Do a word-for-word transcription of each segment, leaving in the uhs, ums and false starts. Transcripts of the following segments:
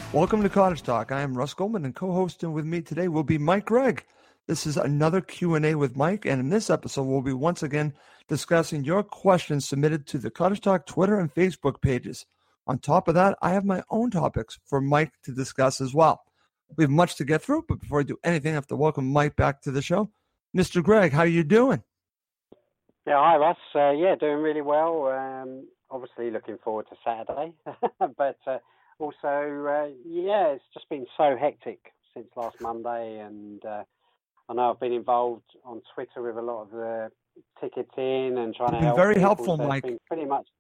Welcome to Cottage Talk. I am Russ Goldman, and co-hosting with me today will be Mike Gregg. This is another Q and A with Mike, and in this episode, we'll be once again discussing your questions submitted to the Cottage Talk Twitter and Facebook pages. On top of that, I have my own topics for Mike to discuss as well. We have much to get through, but before I do anything, I have to welcome Mike back to the show. Mister Gregg, how are you doing? Yeah, hi Russ. Uh, yeah, doing really well. Um, obviously looking forward to Saturday, but uh, also, uh, yeah, it's just been so hectic since last Monday, and uh, I know I've been involved on Twitter with a lot of the ticketing and trying You've to been help very people. helpful, so Mike. It's been pretty much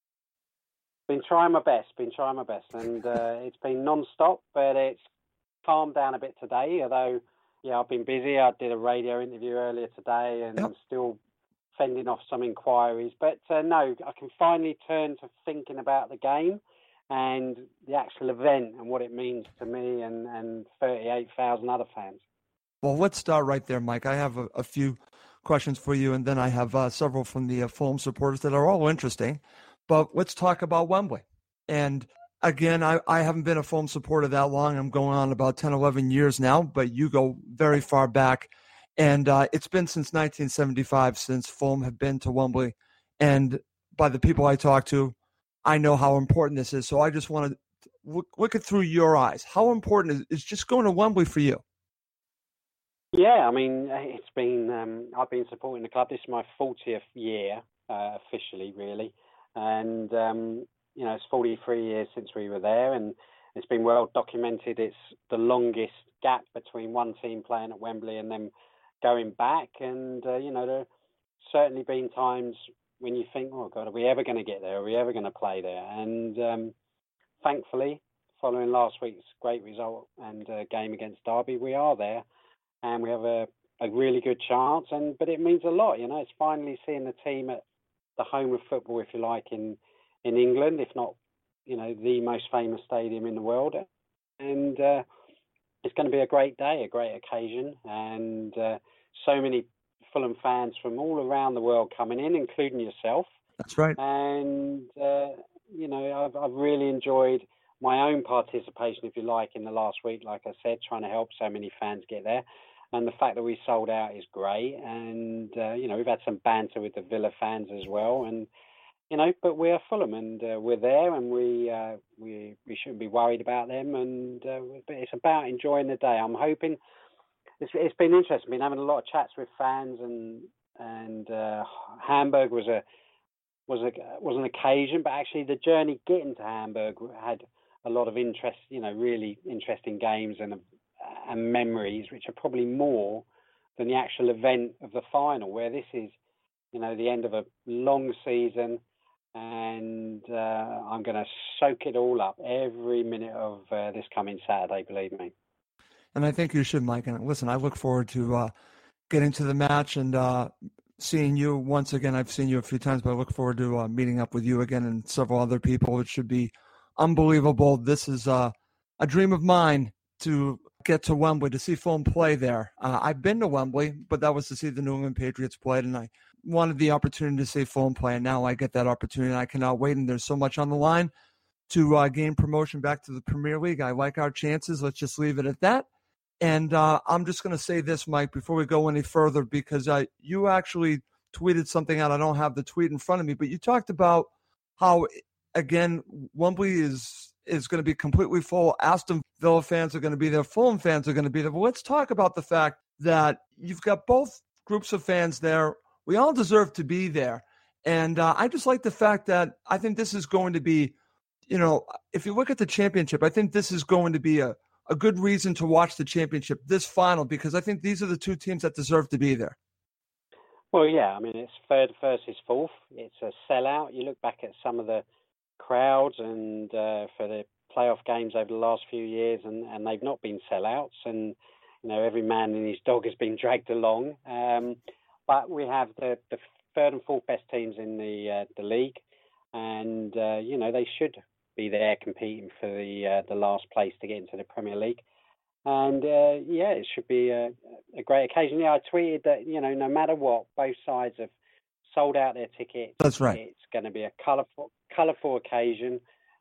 been trying my best, been trying my best, and uh, it's been non-stop, but it's calmed down a bit today, although, yeah, I've been busy. I did a radio interview earlier today and Yep. still fending off some inquiries. But uh, no, I can finally turn to thinking about the game and the actual event and what it means to me and, and thirty-eight thousand other fans. Well, let's start right there, Mike. I have a, a few questions for you, and then I have uh, several from the uh, Fulham supporters that are all interesting. But let's talk about Wembley. And again, I, I haven't been a Fulham supporter that long. I'm going on about ten, eleven years now, but you go very far back. And uh, it's been since nineteen seventy-five since Fulham have been to Wembley. And by the people I talk to, I know how important this is. So I just want to look, look it through your eyes. How important is, is just going to Wembley for you? Yeah, I mean, it's been, um, I've been supporting the club. This is my fortieth year, uh, officially, really. And, um, you know, it's forty-three years since we were there, and it's been well documented. It's the longest gap between one team playing at Wembley and then going back. And, uh, you know, there have certainly been times when you think, oh, God, are we ever going to get there? Are we ever going to play there? And um, thankfully, following last week's great result and uh, game against Derby, we are there. And we have a, a really good chance. And But it means a lot, you know. It's finally seeing the team at the home of football, if you like, in, in England, if not, you know, the most famous stadium in the world. And uh, it's going to be a great day, a great occasion. And uh, so many Fulham fans from all around the world coming in, including yourself. That's right. And, uh, you know, I've, I've really enjoyed my own participation, if you like, in the last week, like I said, trying to help so many fans get there. And the fact that we sold out is great. And, uh, you know, we've had some banter with the Villa fans as well. And, you know, but we're Fulham and uh, we're there and we, uh, we we shouldn't be worried about them. And uh, but it's about enjoying the day. I'm hoping it's, it's been interesting. Been having a lot of chats with fans and and uh, Hamburg was a was a was an occasion, but actually the journey getting to Hamburg had a lot of interest. You know, really interesting games and and memories, which are probably more than the actual event of the final, where this is, you know, the end of a long season, and uh, I'm going to soak it all up every minute of uh, this coming Saturday, believe me. And I think you should, Mike. And listen, I look forward to uh, getting to the match and uh, seeing you once again. I've seen you a few times, but I look forward to uh, meeting up with you again and several other people. It should be unbelievable. This is uh, a dream of mine to get to Wembley, to see Fulham play there. Uh, I've been to Wembley, but that was to see the New England Patriots play, and I wanted the opportunity to see Fulham play, and now I get that opportunity, and I cannot wait, and there's so much on the line to uh, gain promotion back to the Premier League. I like our chances. Let's just leave it at that. And uh, I'm just going to say this, Mike, before we go any further, because uh, you actually tweeted something out. I don't have the tweet in front of me, but you talked about how, again, Wembley is is going to be completely full. Aston Villa fans are going to be there. Fulham fans are going to be there. But let's talk about the fact that you've got both groups of fans there. We all deserve to be there. And uh, I just like the fact that I think this is going to be, you know, if you look at the championship, I think this is going to be a, a good reason to watch the championship, this final, because I think these are the two teams that deserve to be there. Well, yeah, I mean, it's third versus fourth. It's a sellout. You look back at some of the crowds and uh, for the playoff games over the last few years, and, and they've not been sellouts. And, you know, every man and his dog has been dragged along. Um, but we have the, the third and fourth best teams in the uh, the league. And, uh, you know, they should be there competing for the uh, the last place to get into the Premier League. And, uh, yeah, it should be a, a great occasion. Yeah, I tweeted that, you know, no matter what, both sides have sold out their tickets. That's right. It's going to be a colourful, colourful occasion.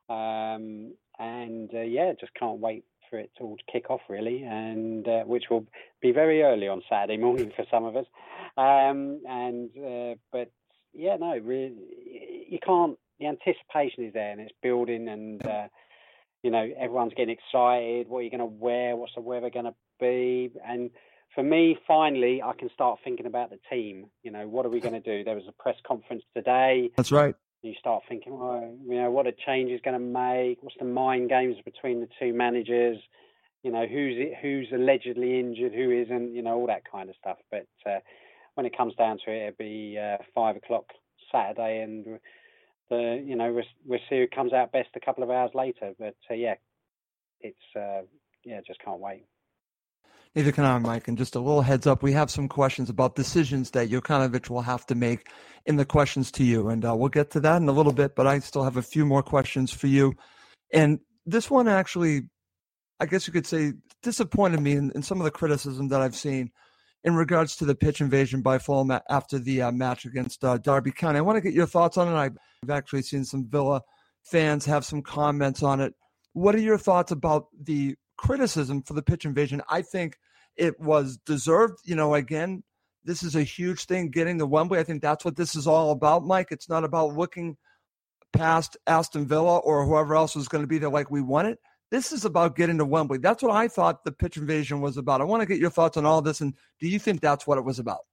Um, and uh, yeah, just can't wait for it all to kick off really, and uh, which will be very early on Saturday morning for some of us. Um, and uh, but yeah, no, really, you can't. The anticipation is there, and it's building, and uh, you know, everyone's getting excited. What are you going to wear? What's the weather going to be? And for me, finally, I can start thinking about the team. You know, what are we going to do? There was a press conference today. That's right. You start thinking, oh, you know, what a change is going to make. What's the mind games between the two managers? You know, who's it, who's allegedly injured, who isn't? You know, all that kind of stuff. But uh, when it comes down to it, it'll be uh, five o'clock Saturday, and the you know we'll, we'll see who comes out best a couple of hours later. But uh, yeah, it's uh, yeah, just can't wait. Neither can I, Mike. And just a little heads up, we have some questions about decisions that Jokanovic will have to make in the questions to you. And uh, we'll get to that in a little bit, but I still have a few more questions for you. And this one actually, I guess you could say, disappointed me in, in some of the criticism that I've seen in regards to the pitch invasion by Fulham after the uh, match against uh, Derby County. I want to get your thoughts on it. I've actually seen some Villa fans have some comments on it. What are your thoughts about the criticism for the pitch invasion? I think it was deserved. You know, again, this is a huge thing, getting to Wembley. I think that's what this is all about, Mike. It's not about looking past Aston Villa or whoever else was going to be there like we won it. This is about getting to Wembley. That's what I thought the pitch invasion was about. I want to get your thoughts on all this, and do you think that's what it was about?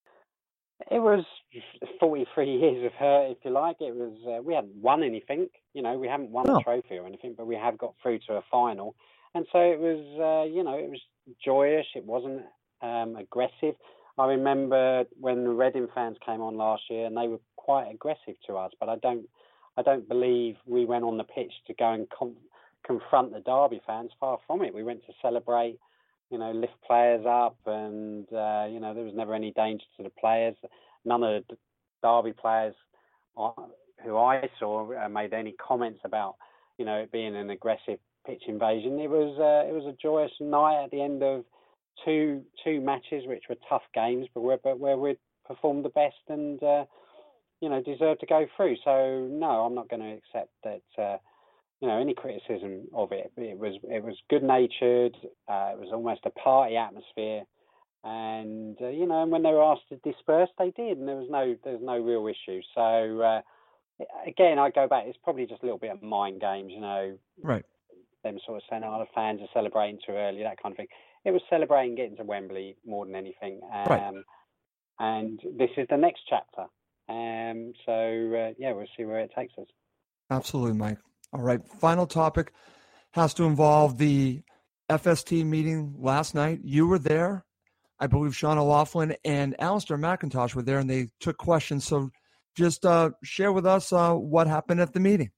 It was forty-three years of hurt, if you like. It was uh, we hadn't won anything, you know, we haven't won no. a trophy or anything, but we have got through to a final. And so it was, uh, you know, it was joyous. It wasn't um, aggressive. I remember when the Reading fans came on last year, and they were quite aggressive to us. But I don't, I don't believe we went on the pitch to go and com- confront the Derby fans. Far from it. We went to celebrate, you know, lift players up, and uh, you know, there was never any danger to the players. None of the Derby players who I saw made any comments about, you know, it being an aggressive pitch invasion. It was uh, it was a joyous night at the end of two two matches, which were tough games, but where but where we performed the best and uh, you know, deserved to go through. So no, I'm not going to accept that. Uh, you know, any criticism of it. It was it was good natured. Uh, it was almost a party atmosphere, and uh, you know, and when they were asked to disperse, they did, and there was no there's no real issue. So uh, again, I go back. It's probably just a little bit of mind games, you know. Right. Them sort of saying, "Oh, the fans are celebrating too early," that kind of thing. It was celebrating getting to Wembley more than anything. Um, right. And this is the next chapter. Um, so uh, yeah, we'll see where it takes us. Absolutely, Mike. All right. Final topic has to involve the F S T meeting last night. You were there. I believe Sean O'Loughlin and Alistair McIntosh were there, and they took questions. So just uh, share with us uh, what happened at the meeting.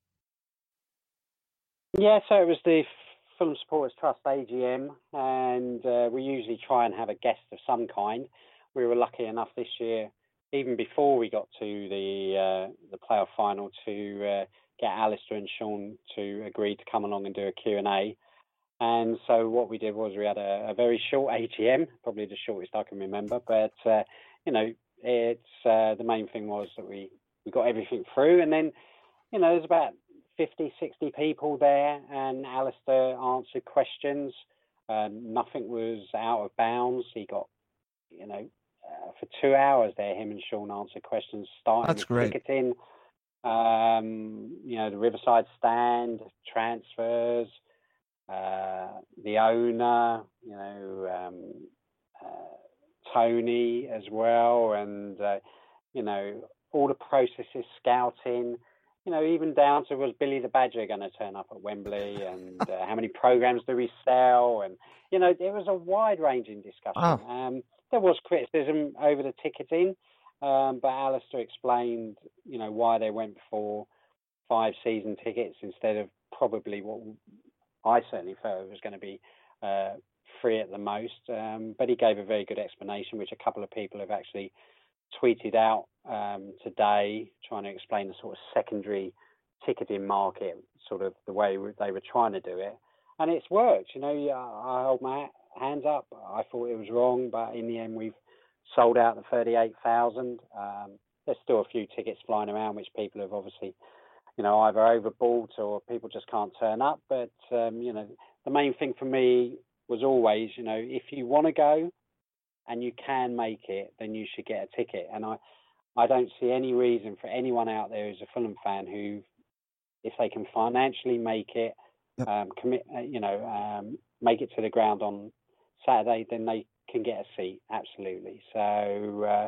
Yeah, so it was the Fulham Supporters Trust A G M, and uh, we usually try and have a guest of some kind. We were lucky enough this year, even before we got to the uh, the playoff final, to uh, get Alistair and Sean to agree to come along and do a Q and A. And so what we did was we had a, a very short A G M, probably the shortest I can remember. But, uh, you know, it's uh, the main thing was that we, we got everything through. And then, you know, there's about fifty, sixty people there, and Alistair answered questions. Uh, nothing was out of bounds. He got, you know, uh, for two hours there, him and Sean answered questions, starting That's with great. ticketing, um, you know, the Riverside stand, transfers, uh, the owner, you know, um, uh, Tony as well, and, uh, you know, all the processes, scouting, you know, even down to, was Billy the Badger going to turn up at Wembley, and uh, how many programs do we sell? And, you know, there was a wide-ranging discussion. Oh. Um, there was criticism over the ticketing, um, but Alistair explained, you know, why they went for five season tickets instead of probably what I certainly felt it was going to be uh, free at the most. Um, but he gave a very good explanation, which a couple of people have actually tweeted out um, today, trying to explain the sort of secondary ticketing market, sort of the way they were trying to do it. And it's worked. You know, I hold my hands up. I thought it was wrong, but in the end, we've sold out the thirty-eight thousand. Um, there's still a few tickets flying around, which people have obviously, you know, either overbought or people just can't turn up. But, um, you know, the main thing for me was always, you know, if you want to go and you can make it, then you should get a ticket. And I, I don't see any reason for anyone out there who's a Fulham fan who, if they can financially make it, yep. um, commit, uh, you know, um, make it to the ground on Saturday, then they can get a seat. Absolutely. So, uh,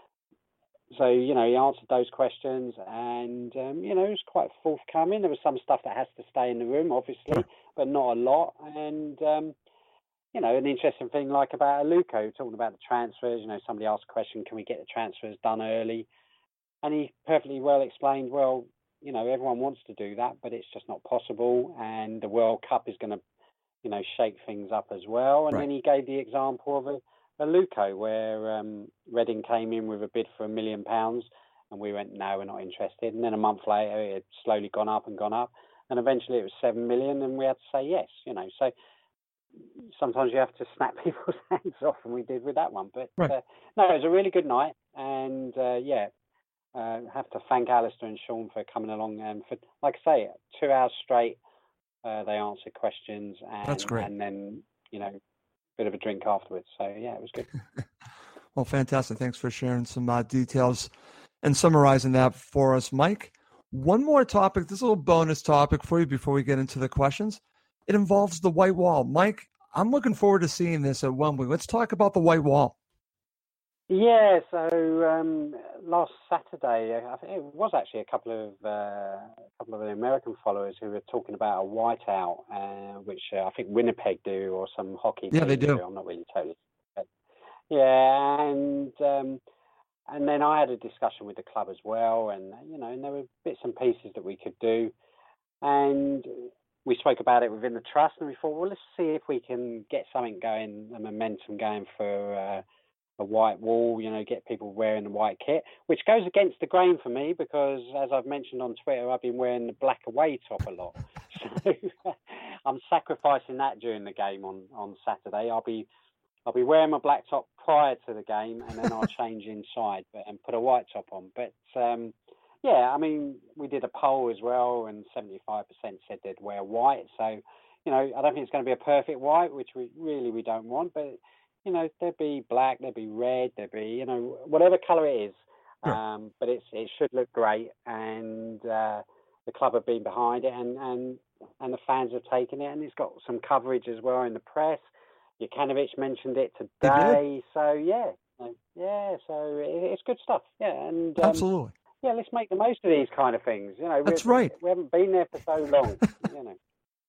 so you know, he answered those questions, and um, you know, it was quite forthcoming. There was some stuff that has to stay in the room, obviously, sure. but not a lot. And um, you know, an interesting thing like about Aluko, talking about the transfers. You know, somebody asked a question: can we get the transfers done early? And he perfectly well explained, well, you know, everyone wants to do that, but it's just not possible. And the World Cup is going to, you know, shake things up as well. And right. then he gave the example of a, a Luco, where um, Reading came in with a bid for a million pounds, and we went, no, we're not interested. And then a month later, it had slowly gone up and gone up, and eventually it was seven million, and we had to say yes. You know, so sometimes you have to snap people's hands off, and we did with that one. But right. uh, no, it was a really good night, and uh, yeah. Uh, have to thank Alistair and Sean for coming along, and for, like I say, two hours straight. Uh, they answered questions, and, That's great. And then, you know, a bit of a drink afterwards. So yeah, it was good. Well, fantastic. Thanks for sharing some uh, details and summarizing that for us, Mike. One more topic. This is a little bonus topic for you before we get into the questions. It involves the white wall. Mike, I'm looking forward to seeing this at Wembley. Let's talk about the white wall. Yeah, so um, last Saturday, I think it was actually a couple of uh, a couple of the American followers who were talking about a whiteout, uh, which uh, I think Winnipeg do, or some hockey. Yeah, they do. do. I'm not really totally. But yeah, and um, and then I had a discussion with the club as well, and you know, and there were bits and pieces that we could do, and we spoke about it within the trust, and we thought, well, let's see if we can get something going, a momentum going for. Uh, a white wall, you know, get people wearing the white kit, which goes against the grain for me because, as I've mentioned on Twitter, I've been wearing the black away top a lot. So I'm sacrificing that during the game on, on Saturday. I'll be I'll be wearing my black top prior to the game, and then I'll change inside but, and put a white top on. But, um, yeah, I mean, we did a poll as well, and seventy-five percent said they'd wear white. So, you know, I don't think it's going to be a perfect white, which we really we don't want, but you know, there'd be black, there'd be red, there'd be, you know, whatever colour it is. Sure. Um, but it's it should look great, and uh, the club have been behind it, and, and and the fans have taken it, and it's got some coverage as well in the press. Jokanovic mentioned it today, so yeah, yeah, so it, it's good stuff. Yeah, and um, absolutely. Yeah, let's make the most of these kind of things. You know, that's right. We haven't been there for so long. You know.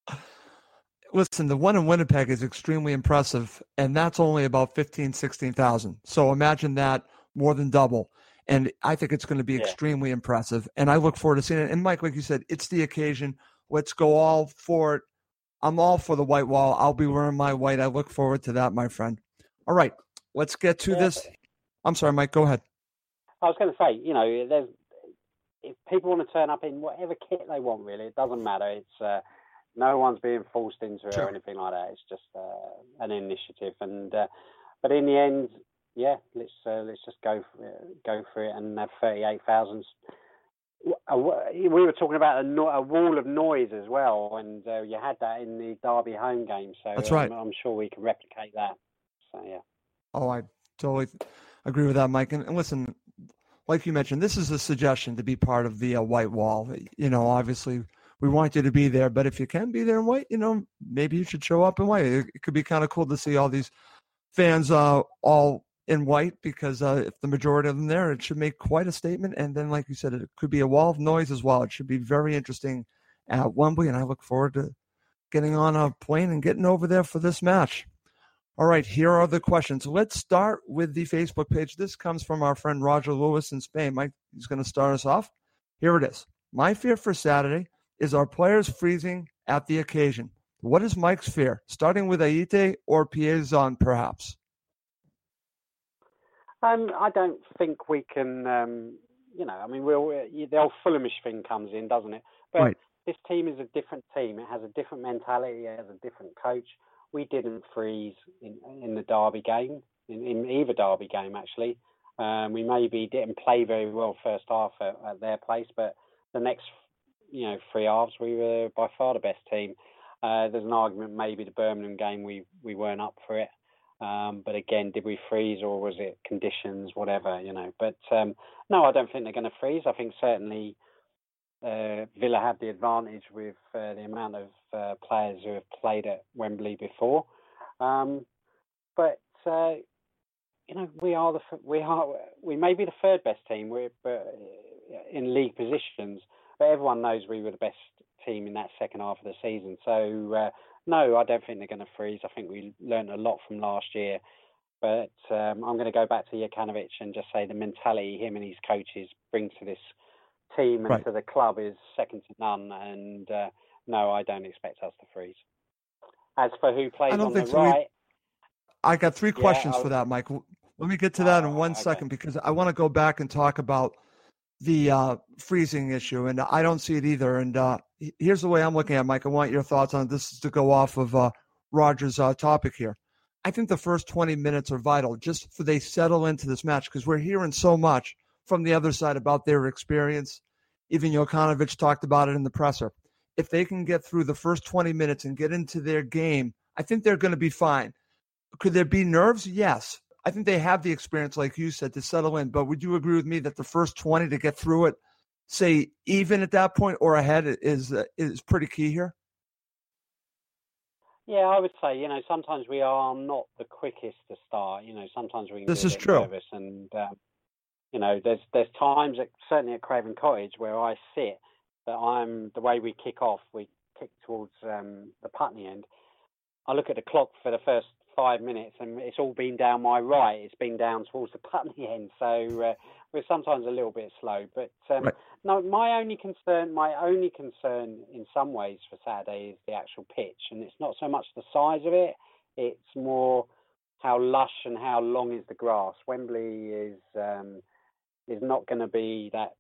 Listen, the one in Winnipeg is extremely impressive, and that's only about fifteen, sixteen thousand. So imagine that, more than double. And I think it's going to be yeah. extremely impressive, and I look forward to seeing it. And Mike, like you said, it's the occasion. Let's go all for it. I'm all for the white wall. I'll be wearing my white. I look forward to that, my friend. All right, let's get to yeah. this. I'm sorry, Mike, go ahead. I was going to say, you know, there's if people want to turn up in whatever kit they want, really, it doesn't matter. It's uh, no one's being forced into it sure. or anything like that. It's just uh, an initiative, and uh, but in the end, yeah, let's uh, let's just go for it, go for it and have thirty-eight thousand. We were talking about a, no- a wall of noise as well, and uh, you had that in the Derby home game. So that's right. Um, I'm sure we can replicate that. So yeah. Oh, I totally agree with that, Mike. And, and listen, like you mentioned, this is a suggestion to be part of the uh, white wall. You know, obviously. We want you to be there, but if you can be there in white, you know, maybe you should show up in white. It, it could be kind of cool to see all these fans uh, all in white because uh, if the majority of them there, it should make quite a statement. And then, like you said, it could be a wall of noise as well. It should be very interesting at Wembley, and I look forward to getting on a plane and getting over there for this match. All right, here are the questions. Let's start with the Facebook page. This comes from our friend Roger Lewis in Spain. Mike, he's going to start us off. Here it is. My fear for Saturday is our players freezing at the occasion. What is Mike's fear? Starting with Aite or Piazon, perhaps? Um, I don't think we can, um, you know, I mean, we'll, the old Fulhamish thing comes in, doesn't it? But right. This team is a different team. It has a different mentality. It has a different coach. We didn't freeze in, in the Derby game, in, in either Derby game, actually. Um, we maybe didn't play very well first half at, at their place, but the next you know, three halves, we were by far the best team. Uh, there's an argument maybe the Birmingham game we, we weren't up for it. Um, but again, did we freeze or was it conditions, whatever, you know. But um, no, I don't think they're going to freeze. I think certainly uh, Villa have the advantage with uh, the amount of uh, players who have played at Wembley before. Um, but uh, you know, we are the we are we may be the third best team. We're but in league positions, but everyone knows we were the best team in that second half of the season. So uh, no, I don't think they're going to freeze. I think we learned a lot from last year. But um, I'm going to go back to Jokanovic and just say the mentality him and his coaches bring to this team and right. to the club is second to none. And uh, no, I don't expect us to freeze. As for who plays on the so. right, I got three questions yeah, for that, Mike. Let me get to that uh, in one okay. second because I want to go back and talk about the uh, freezing issue, and I don't see it either. And uh, here's the way I'm looking at it, Mike. I want your thoughts on this to go off of uh, Roger's uh, topic here. I think the first twenty minutes are vital just for they settle into this match because we're hearing so much from the other side about their experience. Even Jokanovic talked about it in the presser. If they can get through the first twenty minutes and get into their game, I think they're going to be fine. Could there be nerves? Yes. I think they have the experience, like you said, to settle in. But would you agree with me that the first twenty to get through it, say even at that point or ahead, is uh, is pretty key here? Yeah, I would say, you know, sometimes we are not the quickest to start. You know, sometimes we can this be a is bit true. nervous. And, um, you know, there's there's times, at, certainly at Craven Cottage, where I sit that I'm, the way we kick off, we kick towards um, the Putney end. I look at the clock for the first five minutes and it's all been down my right. It's been down towards the Putney end. So uh, we're sometimes a little bit slow. But um, right. no, my only concern, my only concern in some ways for Saturday is the actual pitch. And it's not so much the size of it. It's more how lush and how long is the grass. Wembley is um, is not going to be that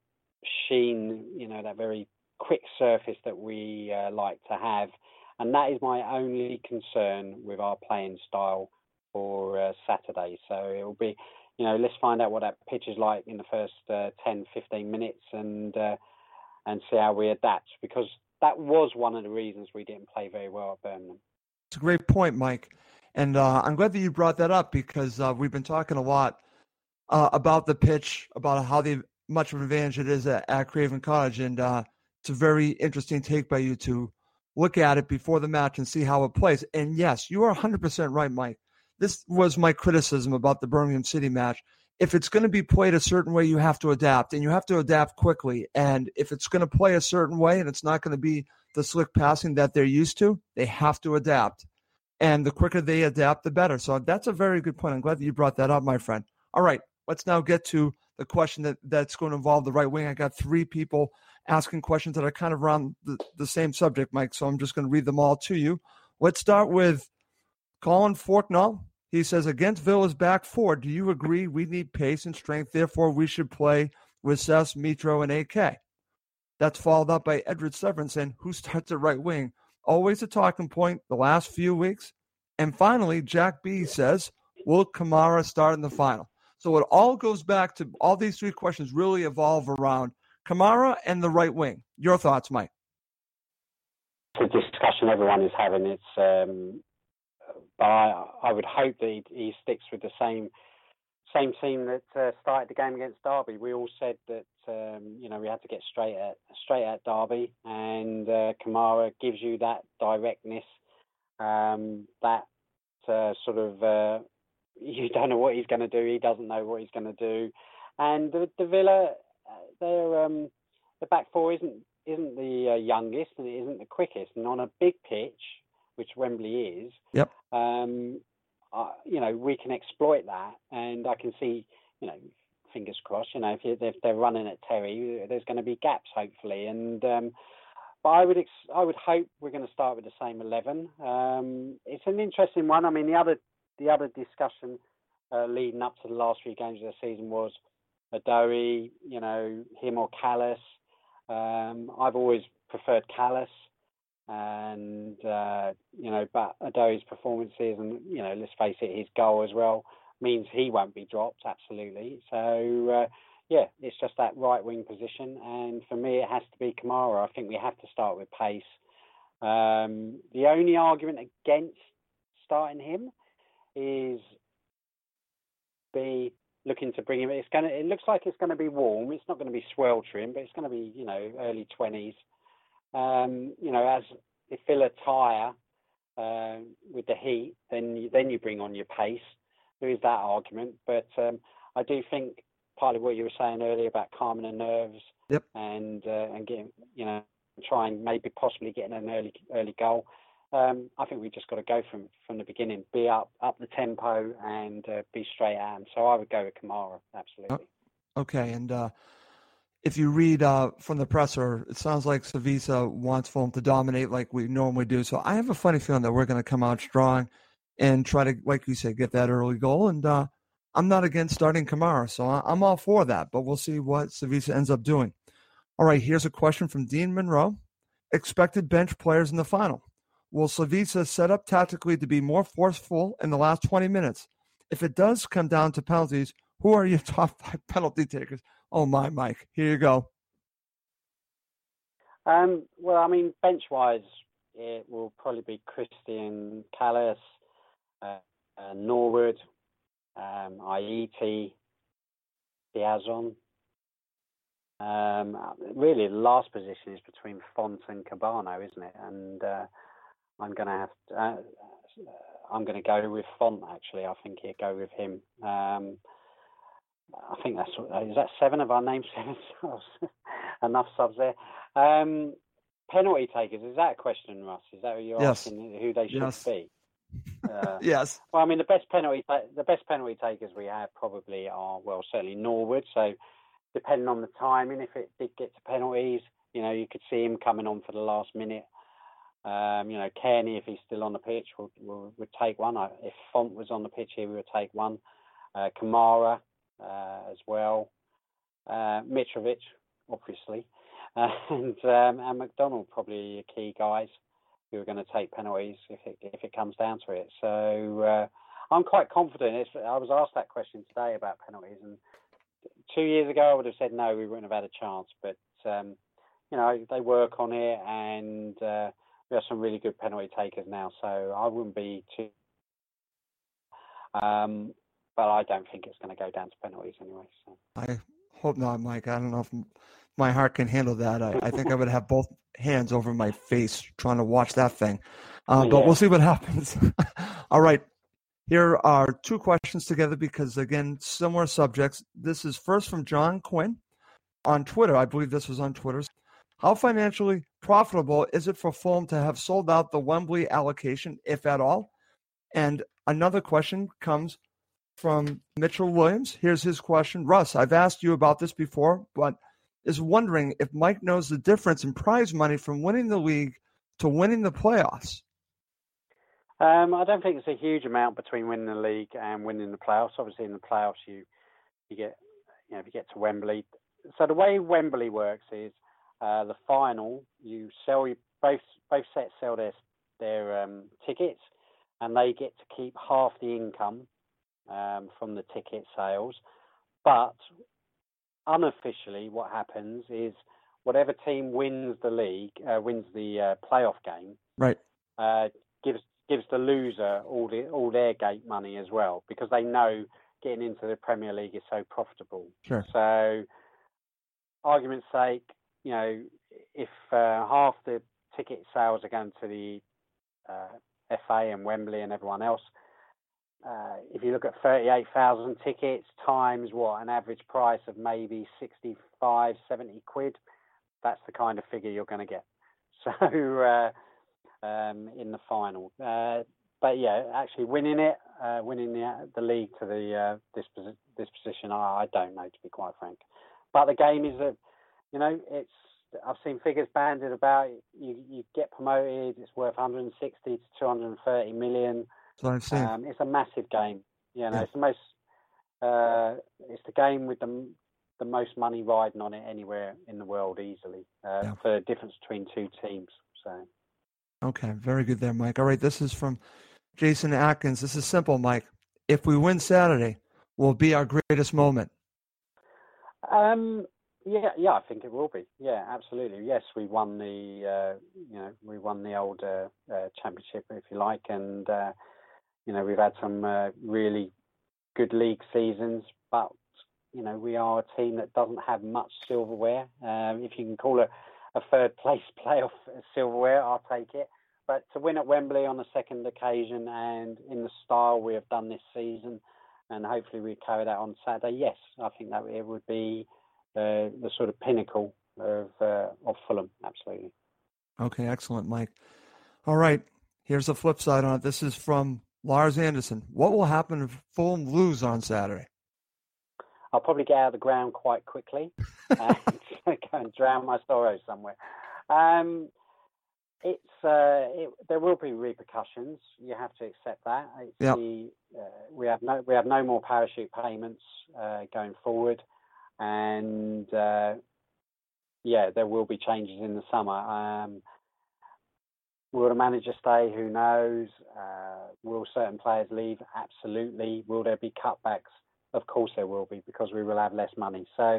sheen, you know, that very quick surface that we uh, like to have. And that is my only concern with our playing style for uh, Saturday. So it will be, you know, let's find out what that pitch is like in the first uh, ten, fifteen minutes and uh, and see how we adapt. Because that was one of the reasons we didn't play very well at Birmingham. It's a great point, Mike. And uh, I'm glad that you brought that up because uh, we've been talking a lot uh, about the pitch, about how the, much of an advantage it is at, at Craven Cottage. And uh, it's a very interesting take by you to look at it before the match and see how it plays. And yes, you are one hundred percent right, Mike. This was my criticism about the Birmingham City match. If it's going to be played a certain way, you have to adapt, and you have to adapt quickly. And if it's going to play a certain way and it's not going to be the slick passing that they're used to, they have to adapt. And the quicker they adapt, the better. So that's a very good point. I'm glad that you brought that up, my friend. All right, let's now get to the question that, that's going to involve the right wing. I got three people asking questions that are kind of around the, the same subject, Mike. So I'm just going to read them all to you. Let's start with Colin Forknall. He says, against Villa's back four, do you agree we need pace and strength, therefore we should play with Sess, Mitro, and A K? That's followed up by Edward Severin saying, who starts at right wing? Always a talking point the last few weeks. And finally, Jack B says, will Kamara start in the final? So it all goes back to all these three questions really evolve around Kamara and the right wing. Your thoughts, Mike? The discussion everyone is having, it's, um, but I, I would hope that he, he sticks with the same same team that uh, started the game against Derby. We all said that um, you know we had to get straight at straight at Derby, and uh, Kamara gives you that directness, um, that uh, sort of uh, you don't know what he's going to do. He doesn't know what he's going to do, and the, the Villa, their um, the back four isn't isn't the uh, youngest and it isn't the quickest, and on a big pitch, which Wembley is. Yep. Um, Uh, you know, we can exploit that, and I can see, you know, fingers crossed, you know, if, you, if they're running at Terry, there's going to be gaps, hopefully. And um, but I would ex- I would hope we're going to start with the same eleven. Um, it's an interesting one. I mean, the other the other discussion uh, leading up to the last few games of the season was Adoy, you know, him or Callas. Um, I've always preferred Callas. And, uh, you know, but Adoy's performances and, you know, let's face it, his goal as well means he won't be dropped, absolutely. So, uh, yeah, it's just that right wing position. And for me, it has to be Kamara. I think we have to start with pace. Um, the only argument against starting him is be looking to bring him. It's going to. It looks like it's going to be warm. It's not going to be sweltering, but it's going to be, you know, early twenties. Um, you know, as if Villa tire uh, with the heat, then you, then you bring on your pace. There is that argument, but um, I do think partly what you were saying earlier about calming the nerves, yep. and uh, and getting, you know, trying maybe possibly getting an early early goal. Um, I think we just got to go from, from the beginning, be up up the tempo and uh, be straight at him. So I would go with Kamara, absolutely. Okay, and uh, if you read uh, from the presser, it sounds like Savisa wants Fulham to dominate like we normally do. So I have a funny feeling that we're going to come out strong and try to, like you said, get that early goal. And uh, I'm not against starting Kamara, so I'm all for that. But we'll see what Savisa ends up doing. All right, here's a question from Dean Monroe. Expected bench players in the final. Will Savisa set up tactically to be more forceful in the last twenty minutes? If it does come down to penalties, who are your top five penalty takers? Oh, my, Mike. Here you go. Um, well, I mean, bench-wise, it will probably be Christian Callas, uh, uh, Norwood, um, Aiti, Piazon. Um, really, the last position is between Font and Cabano, isn't it? And uh, I'm going to have to, uh, I'm going to go with Font, actually. I think he'll go with him. Um, I think that's, is that seven of our names? Seven subs? Enough subs there. Um, penalty takers, is that a question, Russ? Is that what you're yes. asking who they should yes. be? Uh, yes. Well, I mean, the best penalty, the best penalty takers we have probably are, well, certainly Norwood. So depending on the timing, if it did get to penalties, you know, you could see him coming on for the last minute. Um, you know, Kearney, if he's still on the pitch, would, would, would take one. If Font was on the pitch here, we would take one. Uh, Kamara uh, as well. Uh, Mitrovic, obviously. Uh, and um, and McDonald, probably your key guys who are going to take penalties if it, if it comes down to it. So uh, I'm quite confident. It's, I was asked that question today about penalties, and two years ago I would have said no, we wouldn't have had a chance. But, um, you know, they work on it, and uh, we have some really good penalty takers now, so I wouldn't be too... Um, but I don't think it's going to go down to penalties anyway. So. I hope not, Mike. I don't know if my heart can handle that. I, I think I would have both hands over my face trying to watch that thing. Uh, but yeah. We'll see what happens. All right. Here are two questions together because, again, similar subjects. This is first from John Quinn on Twitter. I believe this was on Twitter. How financially profitable is it for Fulham to have sold out the Wembley allocation, if at all? And another question comes from Mitchell Williams. Here's his question. Russ, I've asked you about this before, but is wondering if Mike knows the difference in prize money from winning the league to winning the playoffs. Um, I don't think it's a huge amount between winning the league and winning the playoffs. Obviously, in the playoffs, you you get, you know, if you get to Wembley. So the way Wembley works is uh, the final. You sell you, both both sets sell their their um, tickets, and they get to keep half the income um, from the ticket sales. But unofficially, what happens is whatever team wins the league, uh, wins the uh, playoff game, right, uh, gives gives the loser all the all their gate money as well, because they know getting into the Premier League is so profitable. Sure. So, argument's sake, you know, if uh, half the ticket sales are going to the uh, F A and Wembley and everyone else, uh, if you look at thirty-eight thousand tickets times what, an average price of maybe sixty-five, seventy quid, that's the kind of figure you're going to get. So, uh, um, in the final. Uh, but yeah, actually winning it, uh, winning the the league to the uh, this this position, I, I don't know, to be quite frank. But the game is a, you know, it's I've seen figures banded about. You you get promoted, it's worth one hundred sixty to two hundred thirty million. That's what I've seen. Um, it's a massive game. You know, yeah. it's the most. Uh, it's the game with the the most money riding on it anywhere in the world easily. Uh, yeah. For the difference between two teams. So. Okay, very good there, Mike. All right, this is from Jason Atkins. This is simple, Mike. If we win Saturday, will it be our greatest moment? Um, yeah, yeah, I think it will be. Yeah, absolutely. Yes, we won the, uh, you know, we won the old uh, uh, championship, if you like, and uh, you know, we've had some uh, really good league seasons, but you know, we are a team that doesn't have much silverware. Um, if you can call it a third place playoff silverware, I'll take it. But to win at Wembley on the second occasion and in the style we have done this season, and hopefully we carry that on Saturday, yes, I think that it would be uh, the sort of pinnacle of uh, of Fulham, absolutely. Okay, excellent, Mike. All right, here's the flip side on it. This is from Lars Anderson. What will happen if Fulham lose on Saturday? I'll probably get out of the ground quite quickly and go and drown my sorrows somewhere. Um, it's uh, it, there will be repercussions. You have to accept that. It's yep. the, uh, we have no we have no more parachute payments uh, going forward, and uh, yeah, there will be changes in the summer. Um, will the manager stay? Who knows? Uh, will certain players leave? Absolutely. Will there be cutbacks? Of course there will be, because we will have less money. So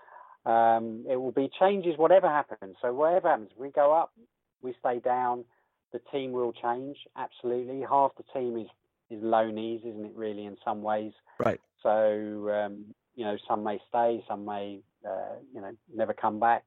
um, it will be changes whatever happens. So whatever happens, we go up, we stay down, the team will change, absolutely. Half the team is, is loanees, isn't it, really, in some ways? Right. So, um, you know, some may stay, some may, uh, you know, never come back.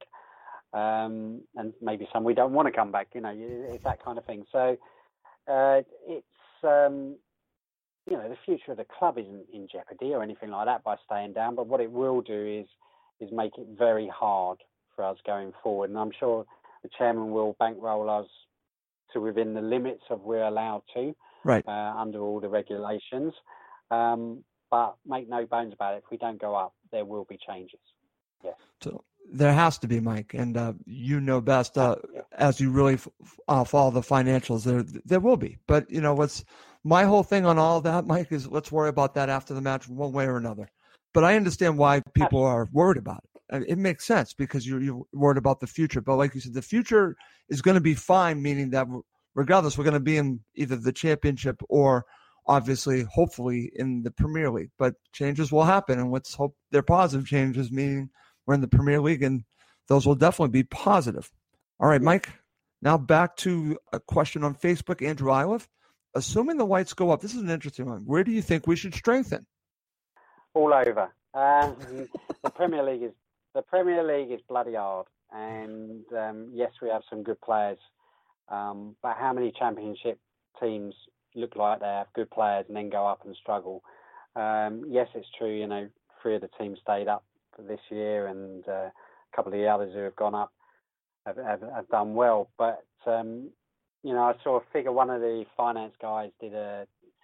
Um, and maybe some we don't want to come back, you know, it's that kind of thing. So uh, it's... Um, you know, the future of the club isn't in jeopardy or anything like that by staying down, but what it will do is is make it very hard for us going forward. And I'm sure the chairman will bankroll us to within the limits of we're allowed to, right, uh, under all the regulations. Um, but make no bones about it, if we don't go up, there will be changes. Yes. So there has to be, Mike, and uh, you know best uh, yeah. as you really f- uh, follow the financials. There, there will be, but you know what's my whole thing on all of that, Mike, is let's worry about that after the match, one way or another. But I understand why people are worried about it. It makes sense because you're, you're worried about the future. But like you said, the future is going to be fine, meaning that regardless, we're going to be in either the championship or obviously, hopefully, in the Premier League. But changes will happen, and let's hope they're positive changes, meaning we're in the Premier League, and those will definitely be positive. All right, Mike, now back to a question on Facebook, Andrew Iliff. Assuming the Whites go up, this is an interesting one. Where do you think we should strengthen? All over. Um, the Premier League is the Premier League is bloody hard, and um, yes, we have some good players. Um, but how many Championship teams look like they have good players and then go up and struggle? Um, yes, it's true. You know, three of the teams stayed up for this year, and uh, a couple of the others who have gone up have, have, have done well. But um, you know, I saw a figure. One of the finance guys did a.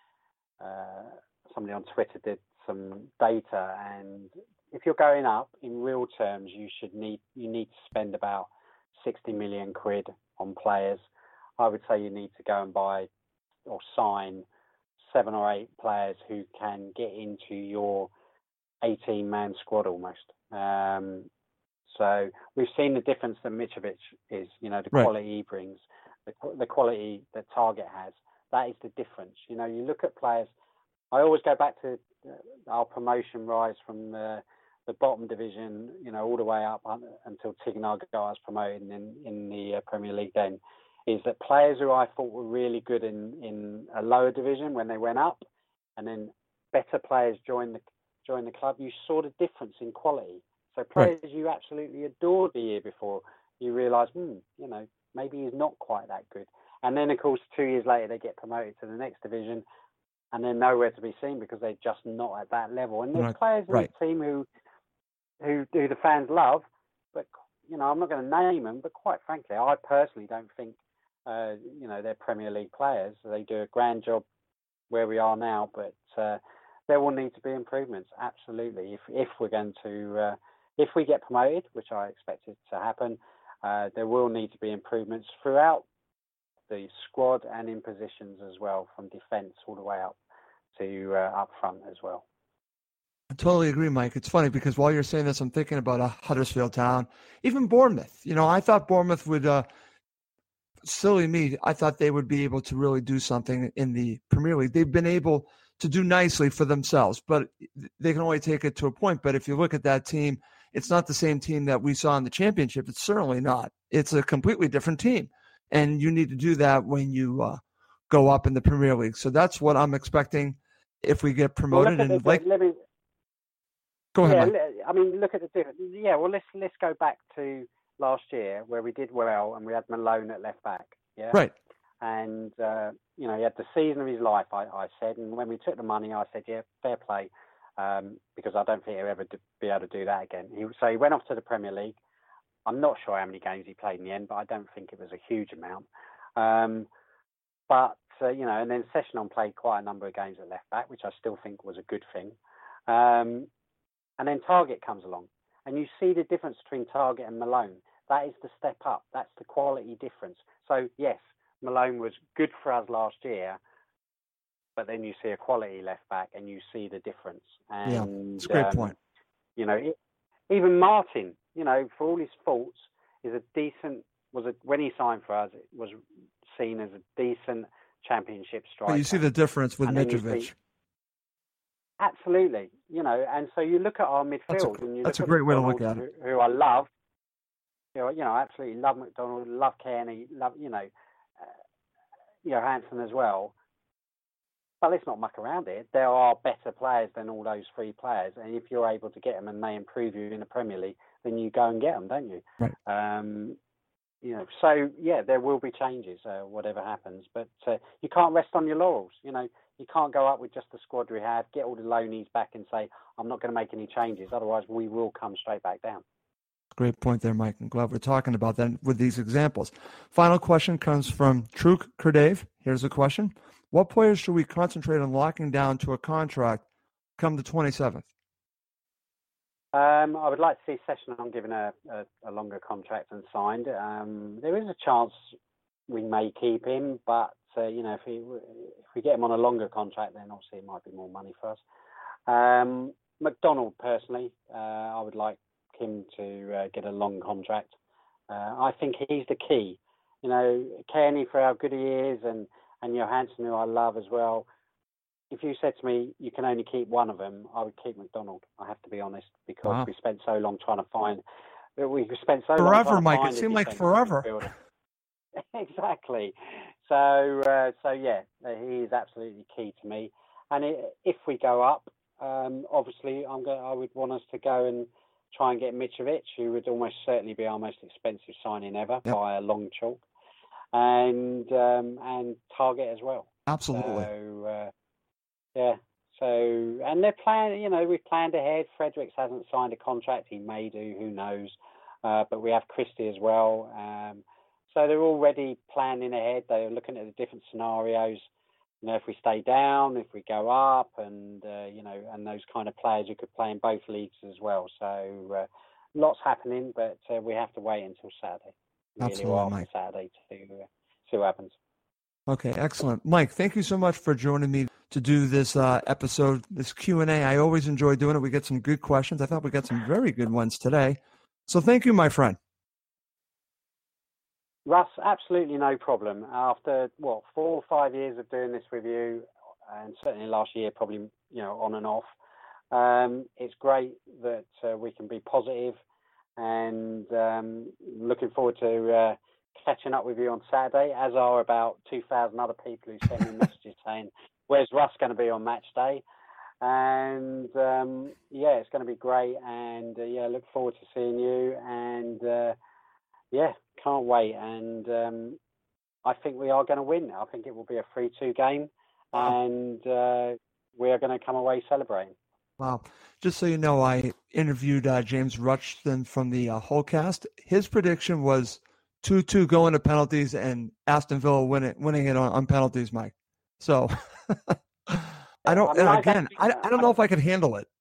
Uh, somebody on Twitter did some data, and if you're going up in real terms, you should need you need to spend about sixty million quid on players. I would say you need to go and buy or sign seven or eight players who can get into your eighteen-man squad almost. Um, so we've seen the difference that Mitrovic is. You know, the right. quality he brings. The, the quality that Target has, that is the difference. You know, you look at players, I always go back to our promotion rise from the, the bottom division, you know, all the way up until Tigana was promoted in, in the Premier League then, is that players who I thought were really good in, in a lower division when they went up, and then better players joined the, joined the club, you saw the difference in quality. So players right. you absolutely adored the year before, you realise, hmm, you know, maybe he's not quite that good. And then, of course, two years later, they get promoted to the next division and they're nowhere to be seen because they're just not at that level. And there's right. players in right. the team who, who who the fans love, but, you know, I'm not going to name them, but quite frankly, I personally don't think, uh, you know, they're Premier League players. They do a grand job where we are now, but uh, there will need to be improvements, absolutely. If if we're going to, uh, if we get promoted, which I expect it to happen, Uh, there will need to be improvements throughout the squad and in positions as well, from defence all the way up to uh, up front as well. I totally agree, Mike. It's funny because while you're saying this, I'm thinking about uh, Huddersfield Town, even Bournemouth. You know, I thought Bournemouth would, uh, silly me, I thought they would be able to really do something in the Premier League. They've been able to do nicely for themselves, but they can only take it to a point. But if you look at that team it's not the same team that we saw in the championship. It's certainly not. It's a completely different team. And you need to do that when you uh, go up in the Premier League. So that's what I'm expecting if we get promoted. Well, and the, like, let me, go ahead, yeah, Mike. I mean, look at the difference. Yeah, well, let's let's go back to last year where we did well and we had Malone at left back. Yeah, Right. And uh, you know, he had the season of his life. I, I said, and when we took the money, I said, yeah, fair play, um, because I don't think he'll ever be able to do that again. He, so he went off to the Premier League. I'm not sure how many games he played in the end, but I don't think it was a huge amount. Um, but uh, you know, and then Sessegnon played quite a number of games at left back, which I still think was a good thing. Um, And then Targett comes along, and you see the difference between Targett and Malone. That is the step up. That's the quality difference. So, yes, Malone was good for us last year, but then you see a quality left back, and you see the difference. And, yeah, it's a great um, point. You know, it, even Martin, you know, for all his faults, is a decent. Was a when he signed for us, it was seen as a decent championship striker. But you see the difference with Mitrovic. Absolutely, you know, and so you look at our midfield, that's a, and you that's look a great at way to look at who, it. Who I love, you know, you know, absolutely love McDonald, love Kearney, love, you know, uh, Johansson as well. But let's not muck around it. There are better players than all those three players, and if you're able to get them and they improve you in the Premier League, then you go and get them, don't you? Right. Um, you know, so yeah, there will be changes, uh, whatever happens, but uh, you can't rest on your laurels, you know. You can't go up with just the squad we have, get all the loanies back and say, I'm not going to make any changes. Otherwise, we will come straight back down. Great point there, Mike. I'm glad we're talking about that with these examples. Final question comes from Truk Kerdave. Here's a question. What players should we concentrate on locking down to a contract come the twenty-seventh? Um, I would like to see Sessegnon given a, a, a longer contract and signed. Um, there is a chance we may keep him, but uh, you know, if we if we get him on a longer contract, then obviously it might be more money for us. Um, McDonald, personally, uh, I would like him to uh, get a long contract. Uh, I think he's the key. You know, Kearney for how good he is, and and Johansson, who I love as well. If you said to me you can only keep one of them, I would keep McDonald. I have to be honest, because wow. we spent so long trying to find. We spent so forever, long trying to Mike. Find it seemed like forever. Exactly. So, uh, so yeah, he is absolutely key to me. And it, if we go up, um, obviously, I'm going. I would want us to go and try and get Mitrovic, who would almost certainly be our most expensive signing ever yep. by a long chalk, and um, and Targett as well. Absolutely. So, uh, yeah. So, and they're planning. You know, we've planned ahead. Fredericks hasn't signed a contract. He may do. Who knows? Uh, but we have Christie as well. Um, So they're already planning ahead. They're looking at the different scenarios. You know, if we stay down, if we go up, and uh, you know, and those kind of players who could play in both leagues as well. So uh, lots happening, but uh, we have to wait until Saturday. Absolutely, Mike. Saturday to uh, see what happens. Okay, excellent, Mike. Thank you so much for joining me to do this uh, episode, this Q and A. I always enjoy doing it. We get some good questions. I thought we got some very good ones today. So thank you, my friend. Russ, absolutely no problem. After, what, four or five years of doing this with you, and certainly last year, probably, you know, on and off, um, it's great that uh, we can be positive, and um, looking forward to uh, catching up with you on Saturday, as are about two thousand other people who send me messages saying, where's Russ going to be on match day? And, um, yeah, it's going to be great, and, uh, yeah, look forward to seeing you, and, uh, yeah, can't wait, and um, I think we are going to win. I think it will be a three two game, wow. and uh, we are going to come away celebrating. Wow. Just so you know, I interviewed uh, James Rushton from the uh, Wholecast. His prediction was two two going to penalties and Aston Villa win it, winning it on, on penalties, Mike. So, I don't, I mean, I again, don't I, I don't know if I could handle it.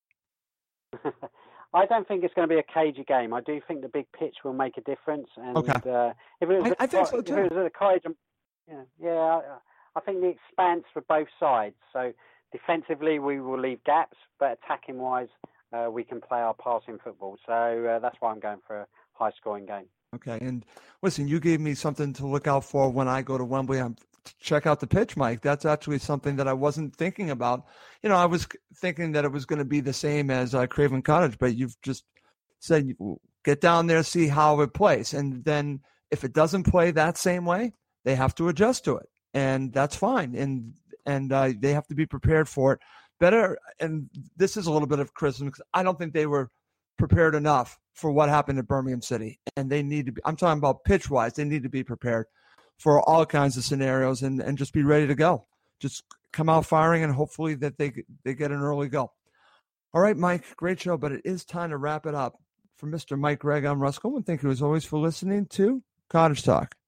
I don't think it's going to be a cagey game. I do think the big pitch will make a difference. And okay. uh, if it was, I, I think so too. If it was a college, yeah, yeah, I, I think the expanse for both sides. So defensively, we will leave gaps, but attacking wise, uh, we can play our passing football. So uh, that's why I'm going for a high scoring game. Okay. And listen, you gave me something to look out for when I go to Wembley. I'm check out the pitch, Mike. That's actually something that I wasn't thinking about. You know, I was thinking that it was going to be the same as uh, Craven Cottage, but you've just said, get down there, see how it plays. And then if it doesn't play that same way, they have to adjust to it. And that's fine. And and uh, they have to be prepared for it better. And this is a little bit of criticism because I don't think they were prepared enough for what happened at Birmingham City. And they need to be, I'm talking about pitch wise, they need to be prepared for all kinds of scenarios and, and just be ready to go. Just come out firing and hopefully that they they get an early go. All right, Mike, great show, but it is time to wrap it up. For Mister Mike Gregg, I'm Russ Coleman. Thank you as always for listening to Cottage Talk.